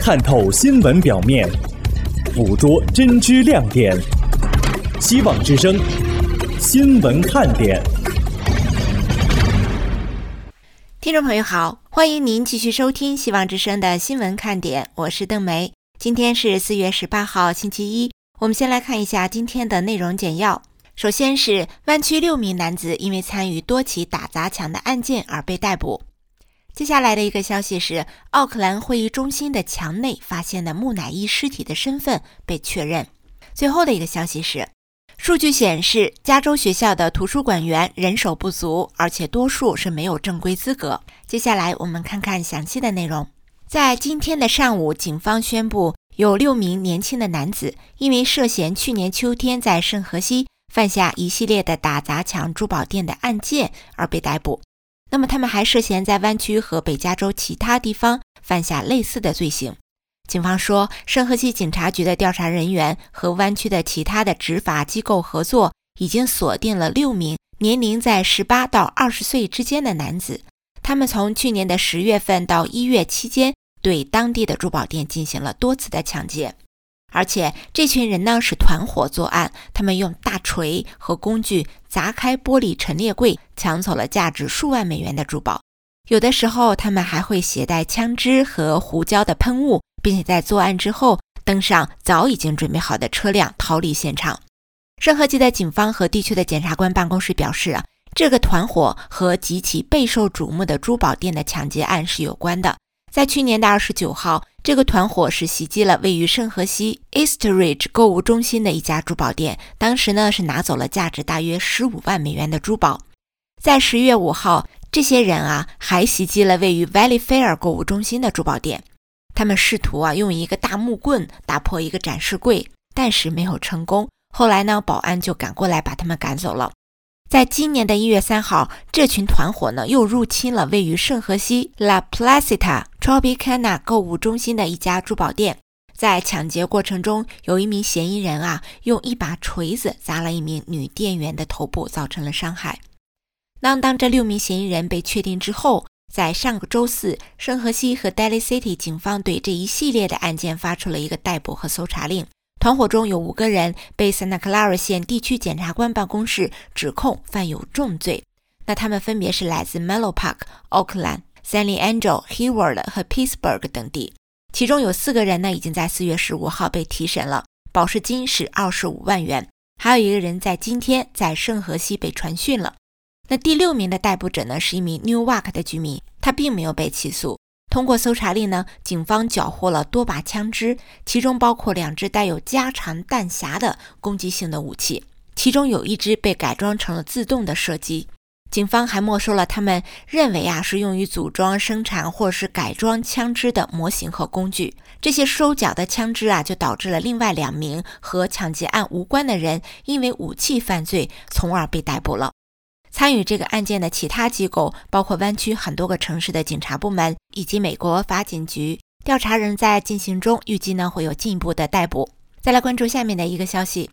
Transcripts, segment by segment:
探透新闻表面，捕捉真知亮点。希望之声新闻看点。 听众朋友好，欢迎您继续收听希望之声的新闻看点，我是邓梅。今天是4月18号星期一，我们先来看一下今天的内容简要。首先是湾区6名男子因为参与多起打砸抢的案件而被逮捕。接下来的一个消息是，奥克兰会议中心的墙内发现的木乃伊尸体的身份被确认。最后的一个消息是，数据显示加州学校的图书馆员人手不足，而且多数是没有正规资格。接下来我们看看详细的内容。在今天的上午，警方宣布有6名年轻的男子因为涉嫌去年秋天在圣荷西犯下一系列的打砸抢珠宝店的案件而被逮捕。那么他们还涉嫌在湾区和北加州其他地方犯下类似的罪行。警方说，圣荷西警察局的调查人员和湾区的其他的执法机构合作，已经锁定了6名年龄在18到20岁之间的男子。他们从去年的10月份到1月期间，对当地的珠宝店进行了多次的抢劫。而且这群人呢是团伙作案，他们用大锤和工具砸开玻璃陈列柜，抢走了价值数万美元的珠宝。有的时候他们还会携带枪支和胡椒的喷雾，并且在作案之后登上早已经准备好的车辆逃离现场。圣荷西的警方和地区的检察官办公室表示，这个团伙和几起备受瞩目的珠宝店的抢劫案是有关的。在去年的29号，这个团伙是袭击了位于圣荷西 Eastridge 购物中心的一家珠宝店，当时呢是拿走了价值大约15万美元的珠宝。在10月5号，这些人还袭击了位于 Valley Fair 购物中心的珠宝店。他们试图用一个大木棍打破一个展示柜，但是没有成功。后来呢，保安就赶过来把他们赶走了。在今年的1月3号，这群团伙呢又入侵了位于圣荷西 La Placita Tropicana 购物中心的一家珠宝店。在抢劫过程中，有一名嫌疑人用一把锤子砸了一名女店员的头部，造成了伤害。当这6名嫌疑人被确定之后，在上个周四，圣荷西和 Daly City 警方对这一系列的案件发出了一个逮捕和搜查令。团伙中有5个人被 Santa Clara 县地区检察官办公室指控犯有重罪。那他们分别是来自 Menlo Park、奥克兰、San Leandro、Hayward 和 Pittsburgh 等地。其中有4个人呢已经在4月15号被提审了，保释金是25万元。还有一个人在今天在圣荷西被传讯了。那第6名的逮捕者呢是一名 Newark 的居民，他并没有被起诉。通过搜查令呢，警方缴获了多把枪支，其中包括2支带有加长弹匣的攻击性的武器，其中有1支被改装成了自动的射击。警方还没收了他们认为是用于组装、生产或是改装枪支的模型和工具。这些收缴的枪支就导致了另外2名和抢劫案无关的人因为武器犯罪从而被逮捕了。参与这个案件的其他机构包括湾区很多个城市的警察部门以及美国法警局，调查仍在进行中，预计呢会有进一步的逮捕。再来关注下面的一个消息。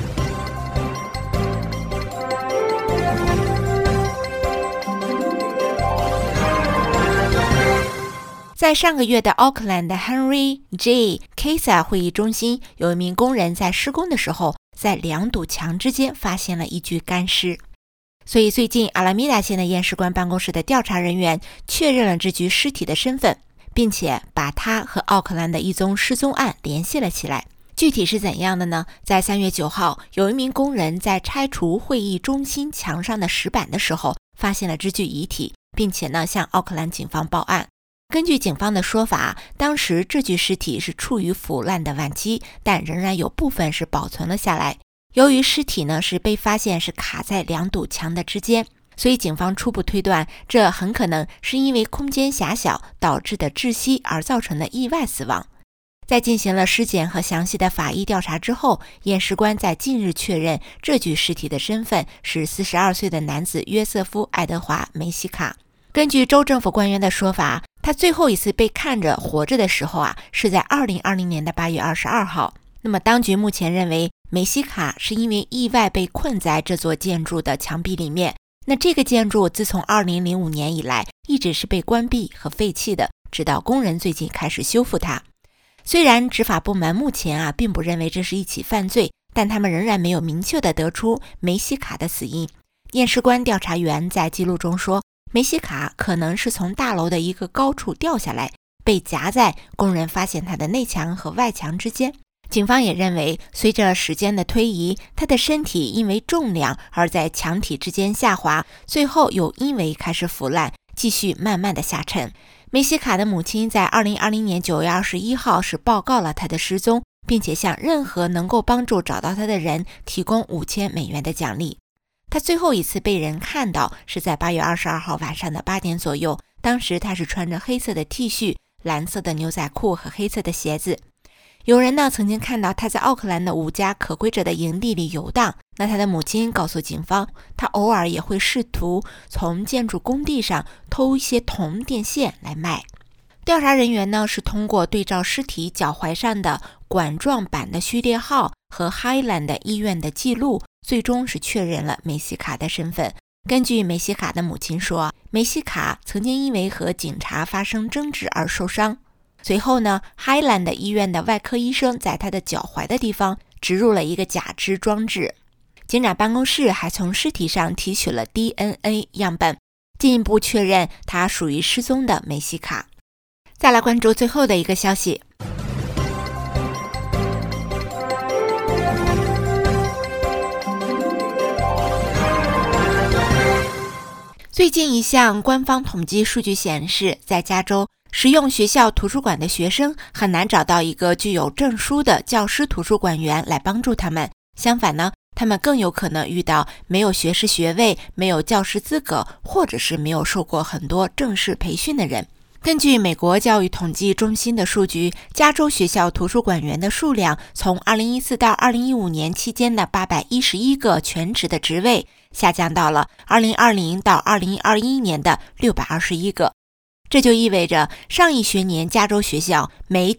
在上个月的奥克兰的 Henry J. Casa 会议中心，有一名工人在施工的时候，在2堵墙之间发现了一具干尸。所以最近阿拉米达县的验尸官办公室的调查人员确认了这具尸体的身份，并且把他和奥克兰的一宗失踪案联系了起来。具体是怎样的呢？在3月9号，有一名工人在拆除会议中心墙上的石板的时候，发现了这具遗体，并且呢向奥克兰警方报案。根据警方的说法，当时这具尸体是处于腐烂的晚期，但仍然有部分是保存了下来。由于尸体呢是被发现是卡在2堵墙的之间，所以警方初步推断，这很可能是因为空间狭小导致的窒息而造成的意外死亡。在进行了尸检和详细的法医调查之后，验尸官在近日确认这具尸体的身份是42岁的男子约瑟夫·爱德华·梅西卡。根据州政府官员的说法，他最后一次被看着活着的时候是在2020年的8月22号。那么当局目前认为梅西卡是因为意外被困在这座建筑的墙壁里面。那这个建筑自从2005年以来一直是被关闭和废弃的，直到工人最近开始修复它。 虽然执法部门目前并不认为这是一起犯罪，但他们仍然没有明确地得出梅西卡的死因。验尸官调查员在记录中说，梅西卡可能是从大楼的一个高处掉下来，被夹在工人发现他的内墙和外墙之间。警方也认为，随着时间的推移，他的身体因为重量而在墙体之间下滑，最后又因为开始腐烂，继续慢慢的下沉。梅西卡的母亲在2020年9月21号是报告了他的失踪，并且向任何能够帮助找到他的人提供$5000的奖励。他最后一次被人看到是在8月22号晚上的8点左右，当时他是穿着黑色的 T 恤、蓝色的牛仔裤和黑色的鞋子。有人呢曾经看到他在奥克兰的5家可归者的营地里游荡。那他的母亲告诉警方，他偶尔也会试图从建筑工地上偷一些铜电线来卖。调查人员呢是通过对照尸体脚踝上的管状板的序列号和 Highland 医院的记录，最终是确认了梅西卡的身份。根据梅西卡的母亲说，梅西卡曾经因为和警察发生争执而受伤。随后呢，Highland 医院的外科医生在他的脚踝的地方植入了一个假肢装置。警长办公室还从尸体上提取了 DNA 样本，进一步确认他属于失踪的梅西卡。再来关注最后的一个消息。最近一项官方统计数据显示，在加州，使用学校图书馆的学生很难找到一个具有证书的教师图书馆员来帮助他们。相反呢，他们更有可能遇到没有学士学位、没有教师资格，或者是没有受过很多正式培训的人。根据美国教育统计中心的数据，加州学校图书馆员的数量从2014到2015年期间的811个全职的职位，下降到了2020到2021年的621个。这就意味着上一学年加州学校每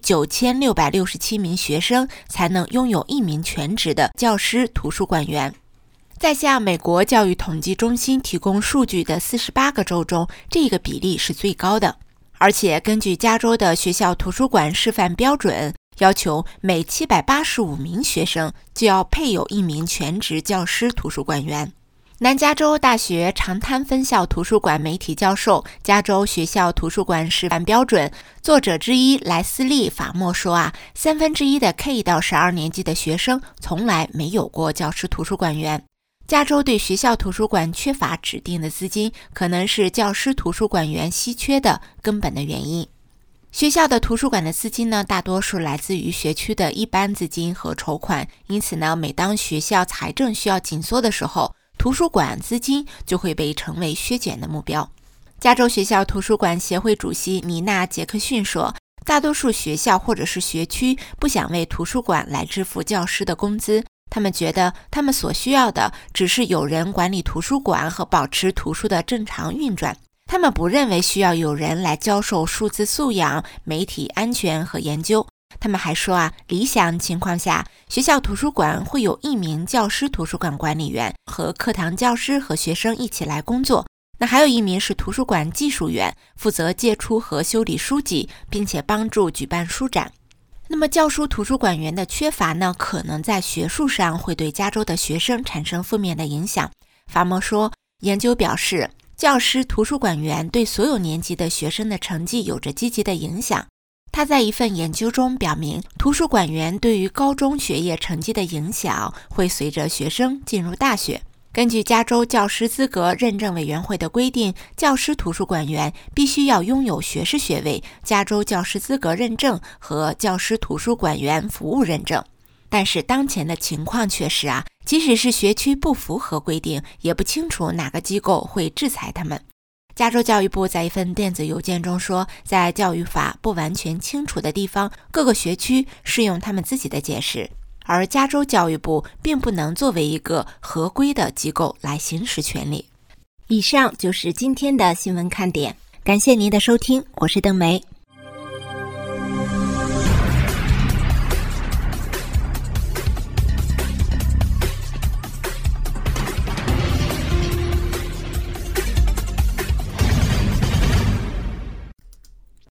9667名学生才能拥有1名全职的教师图书馆员。在向美国教育统计中心提供数据的48个州中，这个比例是最高的。而且根据加州的学校图书馆示范标准，要求每785名学生就要配有1名全职教师图书馆员。南加州大学长滩分校图书馆媒体教授、加州学校图书馆示范标准作者之一莱斯利·法莫说，1/3的 K 到12年级的学生从来没有过教师图书馆员。加州对学校图书馆缺乏指定的资金，可能是教师图书馆员稀缺的根本的原因。学校的图书馆的资金呢，大多数来自于学区的一般资金和筹款，因此呢，每当学校财政需要紧缩的时候，图书馆资金就会被成为削减的目标。加州学校图书馆协会主席妮娜·杰克逊说，大多数学校或者是学区不想为图书馆来支付教师的工资，他们觉得他们所需要的只是有人管理图书馆和保持图书的正常运转。他们不认为需要有人来教授数字素养、媒体安全和研究。他们还说理想情况下，学校图书馆会有1名教师图书馆管理员和课堂教师和学生一起来工作。那还有1名是图书馆技术员，负责借出和修理书籍，并且帮助举办书展。那么教书图书馆员的缺乏呢，可能在学术上会对加州的学生产生负面的影响。法莫说，研究表示，教师图书馆员对所有年级的学生的成绩有着积极的影响。他在一份研究中表明，图书馆员对于高中学业成绩的影响会随着学生进入大学。根据加州教师资格认证委员会的规定，教师图书馆员必须要拥有学士学位、加州教师资格认证和教师图书馆员服务认证。但是当前的情况却是即使是学区不符合规定，也不清楚哪个机构会制裁他们。加州教育部在一份电子邮件中说，在教育法不完全清楚的地方，各个学区适用他们自己的解释，而加州教育部并不能作为一个合规的机构来行使权利。以上就是今天的新闻看点，感谢您的收听，我是邓梅。